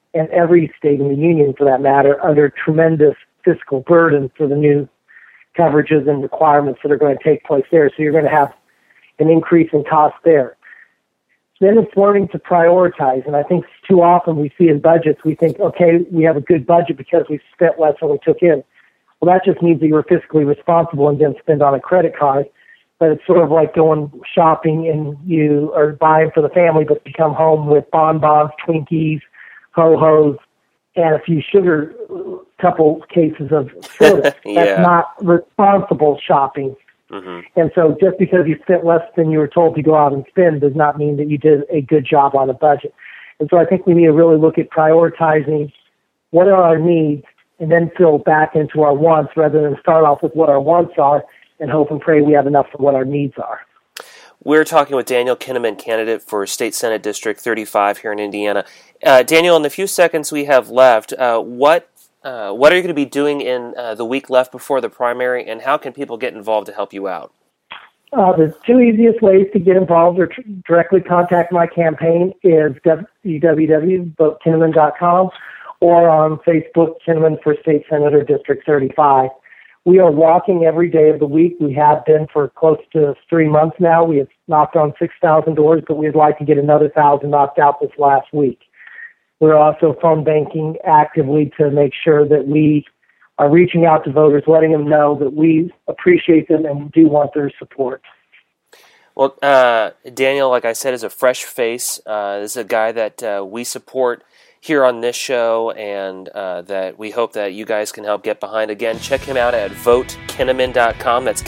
and every state in the union, for that matter, under tremendous fiscal burden for the new coverages and requirements that are going to take place there. So you're going to have an increase in cost there. Then it's learning to prioritize, and I think too often we see in budgets, we think, okay, we have a good budget because we spent less than we took in. Well, that just means that you're fiscally responsible and didn't spend on a credit card. But it's sort of like going shopping and you are buying for the family, but you come home with bonbons, Twinkies, Ho-Hos, and a few sugar, couple cases of soda. Yeah. That's not responsible shopping. Mm-hmm. And so just because you spent less than you were told to go out and spend does not mean that you did a good job on a budget. And so I think we need to really look at prioritizing what are our needs and then fill back into our wants rather than start off with what our wants are and hope and pray we have enough for what our needs are. We're talking with Daniel Kinnaman, candidate for State Senate District 35 here in Indiana. Daniel, in the few seconds we have left, what are you going to be doing in the week left before the primary, and how can people get involved to help you out? The two easiest ways to get involved or directly contact my campaign is www.votekinnaman.com or on Facebook, Kinnaman for State Senator District 35. We are walking every day of the week. We have been for close to 3 months now. We have knocked on 6,000 doors, but we'd like to get another 1,000 knocked out this last week. We're also phone banking actively to make sure that we are reaching out to voters, letting them know that we appreciate them and do want their support. Well, Daniel, like I said, is a fresh face. This is a guy that we support here on this show, and that we hope that you guys can help get behind. Again, check him out at votekinnaman.com. That's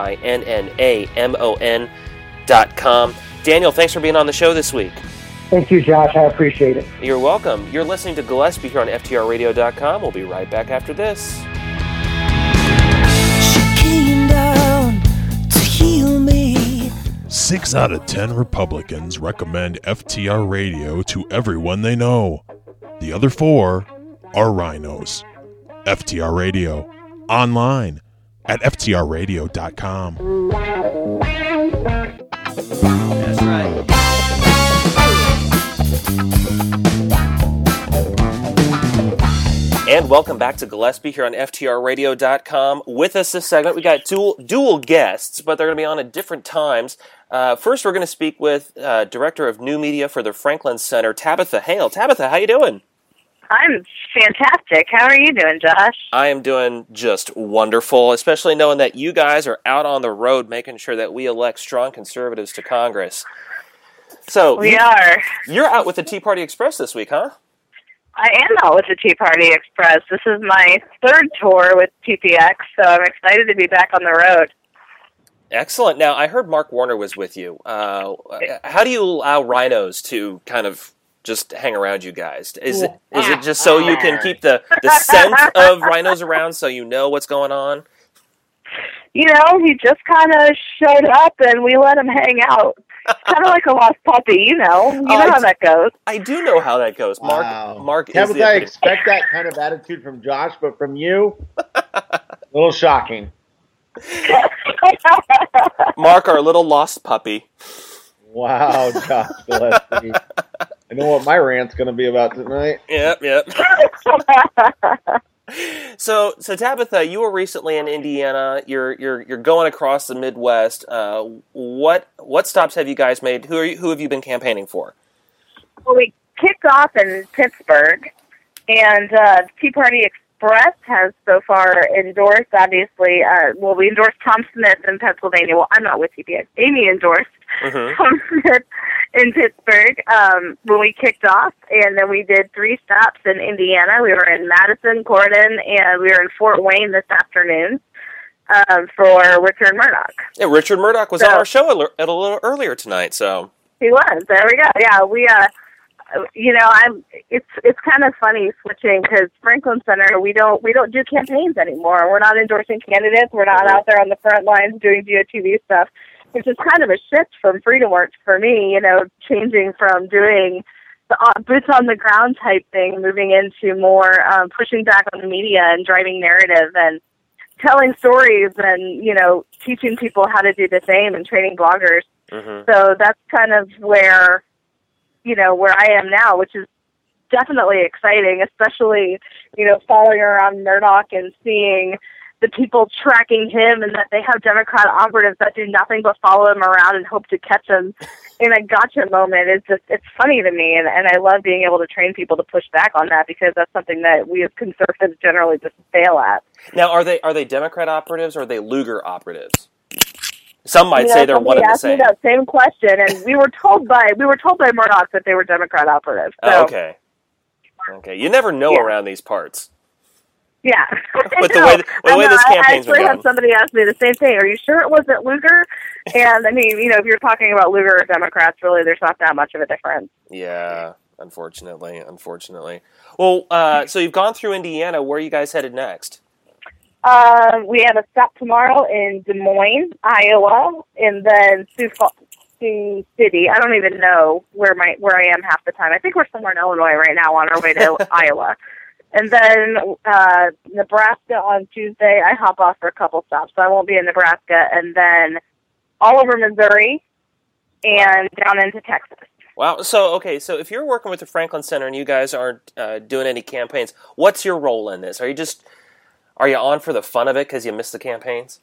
KINNAMON.com. Daniel, thanks for being on the show this week. Thank you, Josh. I appreciate it. You're welcome. You're listening to Gillespie here on FTRradio.com. We'll be right back after this. She came down to heal me. 6 out of 10 Republicans recommend FTR Radio to everyone they know. The other 4 are rhinos. FTR Radio, online at FTRradio.com. That's right. And welcome back to Gillespie here on FTRradio.com. With us this segment, we got dual guests, but they're going to be on at different times. First, we're going to speak with Director of New Media for the Franklin Center, Tabitha Hale. Tabitha, how you doing? I'm fantastic. How are you doing, Josh? I am doing just wonderful, especially knowing that you guys are out on the road making sure that we elect strong conservatives to Congress. So we are. You're out with the Tea Party Express this week, huh? I am out with the Tea Party Express. This is my third tour with TPX, so I'm excited to be back on the road. Excellent. Now, I heard Mark Warner was with you. How do you allow rhinos to kind of just hang around you guys? Is it just so you can keep the scent of rhinos around so you know what's going on? You know, he just kind of showed up and we let him hang out. It's kind of like a lost puppy, you know. You know how that goes. I do know how that goes. Wow. Mark is Tabitha, I expect that kind of attitude from Josh, but from you, a little shocking. Mark, our little lost puppy. Wow, Josh Gillespie. I know what my rant's going to be about tonight. Yep. So Tabitha, you were recently in Indiana. You're going across the Midwest. What stops have you guys made? Who have you been campaigning for? Well, we kicked off in Pittsburgh, and Tea Party Express has so far endorsed. Obviously, we endorsed Tom Smith in Pennsylvania. Well, I'm not with TPX. Amy endorsed Tom Smith in Pittsburgh when we kicked off, and then we did 3 stops in Indiana. We were in Madison, Corydon, and we were in Fort Wayne this afternoon for Richard Murdoch. Yeah, Richard Murdoch was on our show a little earlier tonight. So he was. There we go. Yeah, we. It's kind of funny switching because Franklin Center we don't do campaigns anymore. We're not endorsing candidates. We're not out there on the front lines doing GOTV stuff, which is kind of a shift from FreedomWorks for me, you know, changing from doing the boots on the ground type thing, moving into more pushing back on the media and driving narrative and telling stories and, you know, teaching people how to do the same and training bloggers. So that's kind of where I am now, which is definitely exciting, especially, following around Murdoch and seeing the people tracking him, and that they have Democrat operatives that do nothing but follow him around and hope to catch him in a gotcha moment. It's funny to me, and I love being able to train people to push back on that, because that's something that we as conservatives generally just fail at. Now, are they Democrat operatives or are they Lugar operatives? Some might say they're one and the same. Somebody asked me that same question, and we were told by Murdoch that they were Democrat operatives. So. Oh, okay. You never know around these parts. Yeah. With the way this campaign's been going. I actually had somebody ask me the same thing. Are you sure it wasn't Lugar? And, I mean, if you're talking about Lugar or Democrats, really, there's not that much of a difference. Yeah, unfortunately. Well, so you've gone through Indiana. Where are you guys headed next? We have a stop tomorrow in Des Moines, Iowa, and then Sioux City. I don't even know where I am half the time. I think we're somewhere in Illinois right now on our way to Iowa. And then Nebraska on Tuesday. I hop off for a couple stops, so I won't be in Nebraska. And then all over Missouri and down into Texas. Wow. So if you're working with the Franklin Center and you guys aren't doing any campaigns, what's your role in this? Are you on for the fun of it because you missed the campaigns?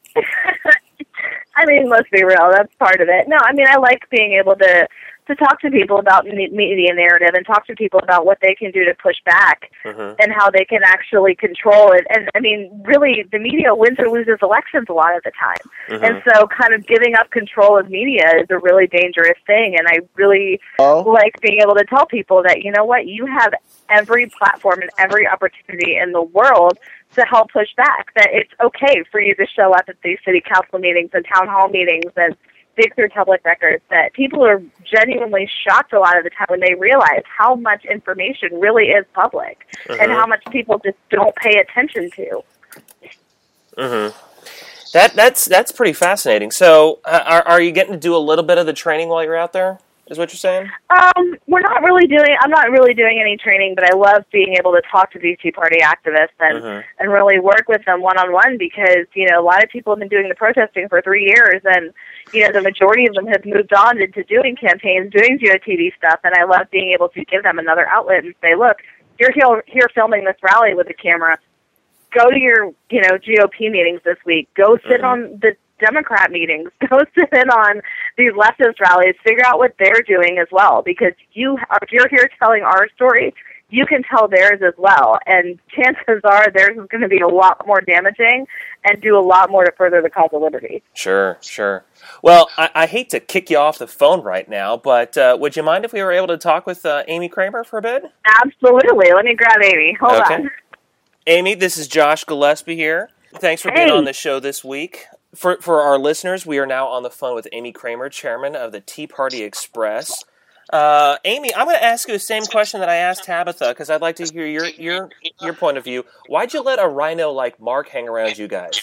I mean, let's be real. That's part of it. No, I mean, I like being able to talk to people about media narrative and talk to people about what they can do to push back and how they can actually control it. And, I mean, really, the media wins or loses elections a lot of the time. And so kind of giving up control of media is a really dangerous thing. And I really like being able to tell people that, you know what, you have every platform and every opportunity in the world to help push back, that it's okay for you to show up at these city council meetings and town hall meetings and dig through public records, that people are genuinely shocked a lot of the time when they realize how much information really is public and how much people just don't pay attention to. That's pretty fascinating. So are you getting to do a little bit of the training while you're out there? Is what you're saying? I'm not really doing any training, but I love being able to talk to these Tea Party activists and really work with them one-on-one, because, a lot of people have been doing the protesting for 3 years, and, the majority of them have moved on into doing campaigns, doing GOTV stuff, and I love being able to give them another outlet and say, look, you're here filming this rally with a camera. Go to your, GOP meetings this week. Go sit on the Democrat meetings. Go sit in on these leftist rallies. Figure out what they're doing as well, because if you're here telling our story, you can tell theirs as well, and chances are theirs is going to be a lot more damaging and do a lot more to further the cause of liberty. Sure. Well, I hate to kick you off the phone right now, but would you mind if we were able to talk with Amy Kramer for a bit? Absolutely. Let me grab Amy. Hold on. Amy, this is Josh Gillespie here. Thanks for being on the show this week. For our listeners, we are now on the phone with Amy Kramer, chairman of the Tea Party Express. Amy, I'm going to ask you the same question that I asked Tabitha, because I'd like to hear your point of view. Why'd you let a rhino like Mark hang around you guys?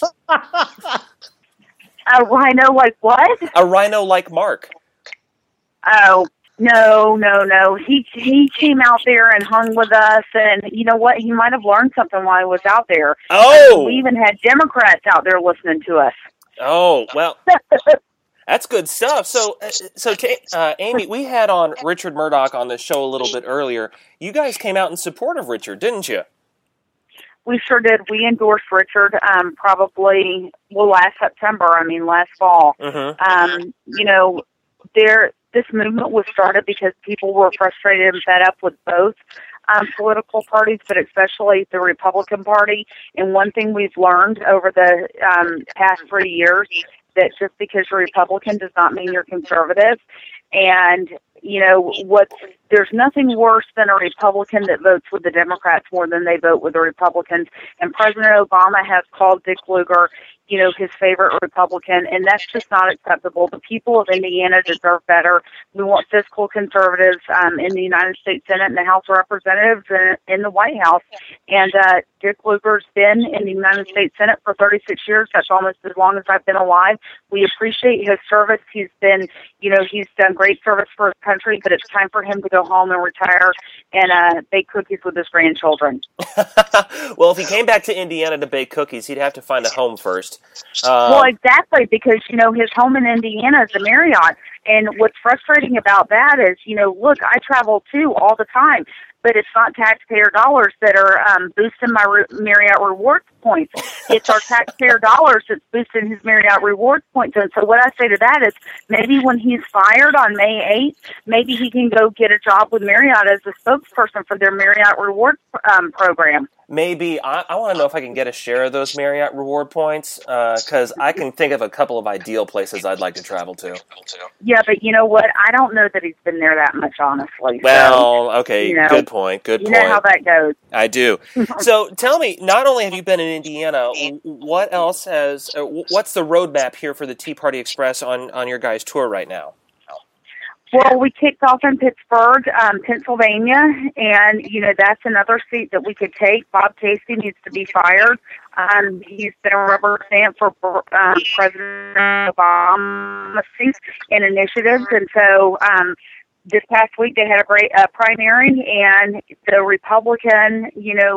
A rhino like what? A rhino like Mark. Oh, no. He came out there and hung with us, and you know what? He might have learned something while he was out there. Oh! We even had Democrats out there listening to us. Oh, well, that's good stuff. So, Amy, we had on Richard Murdoch on the show a little bit earlier. You guys came out in support of Richard, didn't you? We sure did. We endorsed Richard last September. Last fall. This movement was started because people were frustrated and fed up with both political parties, but especially the Republican Party. And one thing we've learned over the past 3 years, that just because you're Republican does not mean you're conservative. And, there's nothing worse than a Republican that votes with the Democrats more than they vote with the Republicans. And President Obama has called Dick Lugar, his favorite Republican, and that's just not acceptable. The people of Indiana deserve better. We want fiscal conservatives in the United States Senate and the House of Representatives and in the White House. And Dick Lugar's been in the United States Senate for 36 years. That's almost as long as I've been alive. We appreciate his service. He's been, he's done great service for his country, but it's time for him to go home and retire and bake cookies with his grandchildren. Well, if he came back to Indiana to bake cookies, he'd have to find a home first. Well, exactly, because, his home in Indiana is the Marriott. And what's frustrating about that is, look, I travel too all the time. but it's not taxpayer dollars that are boosting my Marriott Rewards points. It's our taxpayer dollars that's boosting his Marriott Rewards points. And so what I say to that is maybe when he's fired on May 8th, maybe he can go get a job with Marriott as a spokesperson for their Marriott Rewards program. Maybe. I want to know if I can get a share of those Marriott Reward points, because I can think of a couple of ideal places I'd like to travel to. Yeah, but you know what? I don't know that he's been there that much, honestly. Well, okay, you know, good point. Good you point. know how that goes. I do. So tell me, not only have you been in Indiana, what else has? What's the roadmap here for the Tea Party Express on your guys' tour right now? Well, we kicked off in Pittsburgh, Pennsylvania, and, you know, that's another seat that we could take. Bob Casey needs to be fired. He's been a rubber stamp for President Obama's and initiatives, and so this past week they had a great primary, and the Republican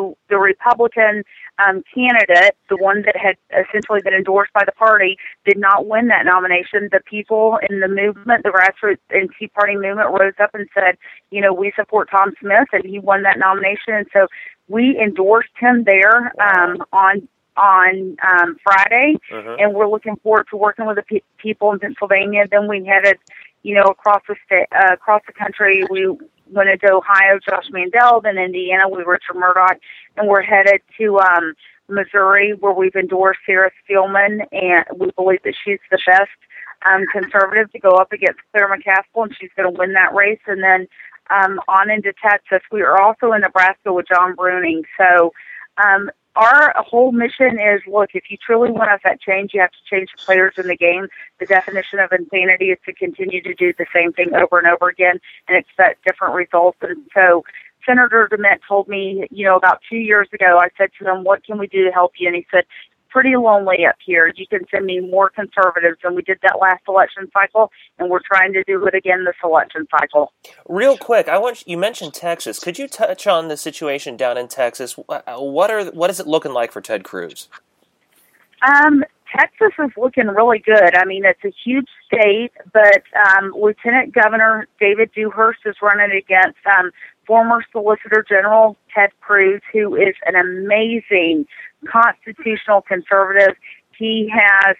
candidate, the one that had essentially been endorsed by the party, did not win that nomination. The people in the movement, the grassroots and Tea Party movement, rose up and said, you know, we support Tom Smith, and he won that nomination. And so we endorsed him there on Friday, and we're looking forward to working with the people in Pennsylvania. Then we headed, you know, across the country. We went into Ohio, Josh Mandel, then Indiana, Richard Murdoch, and we're headed to Missouri, where we've endorsed Sarah Steelman, and we believe that she's the best conservative to go up against Claire McCaskill, and she's going to win that race. And then on into Texas. We are also in Nebraska with John Bruning. So our whole mission is, look, if you truly want to affect change, you have to change the players in the game. The definition of insanity is to continue to do the same thing over and over again and expect different results. And so Senator DeMint told me, you know, about 2 years ago, I said to him, what can we do to help you? And he said, pretty lonely up here. You can send me more conservatives. And we did that last election cycle, and we're trying to do it again this election cycle. Real quick, you mentioned Texas. Could you touch on the situation down in Texas? What is it looking like for Ted Cruz? Texas is looking really good. I mean, it's a huge state, but Lieutenant Governor David Dewhurst is running against former Solicitor General Ted Cruz, who is an amazing constitutional conservative. He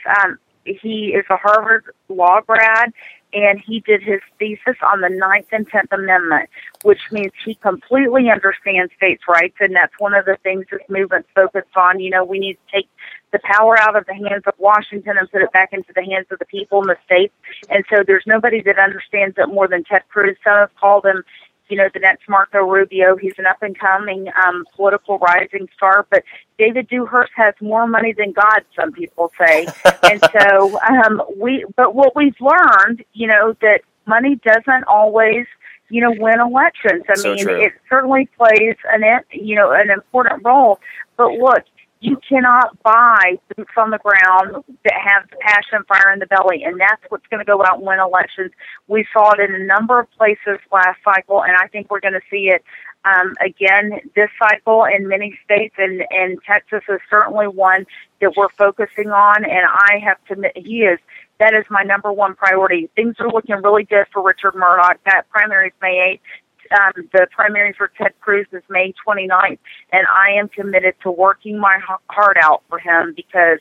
is a Harvard law grad, and he did his thesis on the 9th and 10th Amendment, which means he completely understands states' rights, and that's one of the things this movement's focused on. You know, we need to take the power out of the hands of Washington and put it back into the hands of the people in the states. And so there's nobody that understands it more than Ted Cruz. Some have called him, you know, the next Marco Rubio. He's an up-and-coming political rising star. But David Dewhurst has more money than God, some people say. And so but what we've learned, you know, that money doesn't always, you know, win elections. I mean, it certainly plays an important role. But look, you cannot buy boots on the ground that have the passion, fire in the belly, and that's what's going to go out and win elections. We saw it in a number of places last cycle, and I think we're going to see it again this cycle in many states, and Texas is certainly one that we're focusing on, and I have to admit, that is my number one priority. Things are looking really good for Richard Murdoch. That primary is May 8th. The primary for Ted Cruz is May 29th, and I am committed to working my heart out for him because,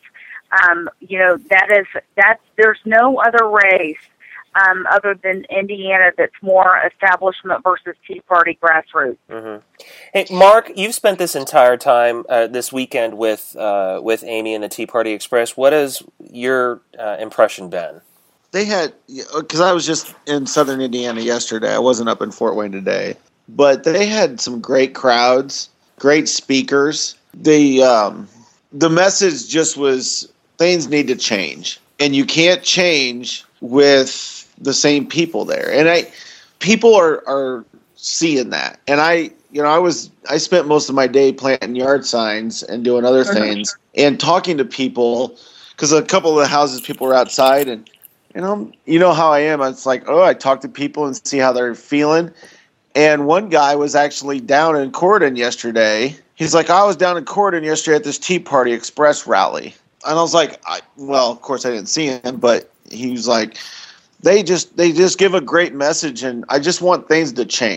you know, there's no other race other than Indiana that's more establishment versus Tea Party grassroots. Mm-hmm. Hey, Mark, you've spent this entire time this weekend with Amy and the Tea Party Express. What has your impression been? They had, because I was just in southern Indiana yesterday. I wasn't up in Fort Wayne today. But they had some great crowds, great speakers. The message just was things need to change. And you can't change with the same people there. And people are seeing that. And I spent most of my day planting yard signs and doing other things and talking to people, because a couple of the houses people were outside, and you know how I am. It's like, I talk to people and see how they're feeling. And one guy was actually down in Corydon yesterday. He's like, I was down in Corydon yesterday at this Tea Party Express rally. And I was like, of course I didn't see him, but he was like, they just give a great message, and I just want things to change.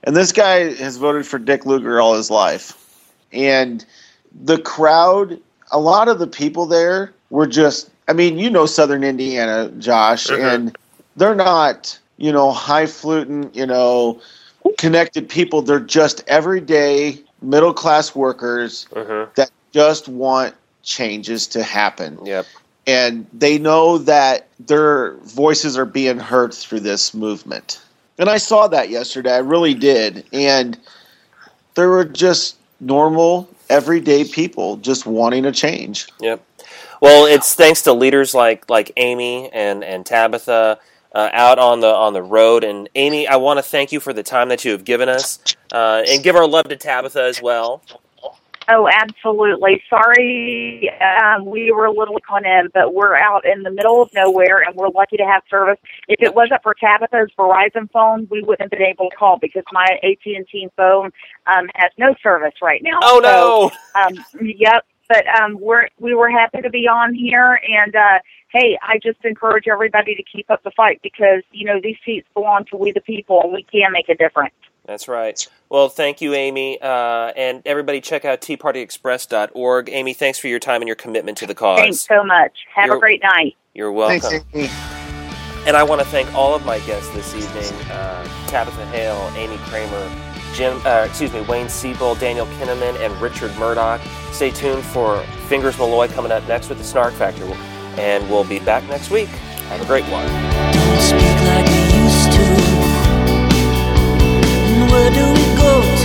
And this guy has voted for Dick Lugar all his life. And the crowd, a lot of the people there were just, I mean, you know Southern Indiana, Josh, and they're not, highfalutin, connected people. They're just everyday middle-class workers that just want changes to happen. Yep. And they know that their voices are being heard through this movement. And I saw that yesterday. I really did. And there were just normal, everyday people just wanting a change. Yep. Well, it's thanks to leaders like Amy and Tabitha out on the road. And Amy, I want to thank you for the time that you have given us, and give our love to Tabitha as well. Oh, absolutely. Sorry, we were a little on in, but we're out in the middle of nowhere, and we're lucky to have service. If it wasn't for Tabitha's Verizon phone, we wouldn't have been able to call because my AT&T phone has no service right now. Oh, no. Yep. But we were happy to be on here, and hey, I just encourage everybody to keep up the fight because, these seats belong to we the people, and we can make a difference. That's right. Well, thank you, Amy. And everybody check out teapartyexpress.org. Amy, thanks for your time and your commitment to the cause. Thanks so much. Have a great night. You're welcome. Thanks, Amy. And I want to thank all of my guests this evening, Tabitha Hale, Amy Kramer, Wayne Siebel, Daniel Kinnaman, and Richard Murdoch. Stay tuned for Fingers Malloy coming up next with the Snark Factor. And we'll be back next week. Have a great one. Don't speak like we used to. Where do we go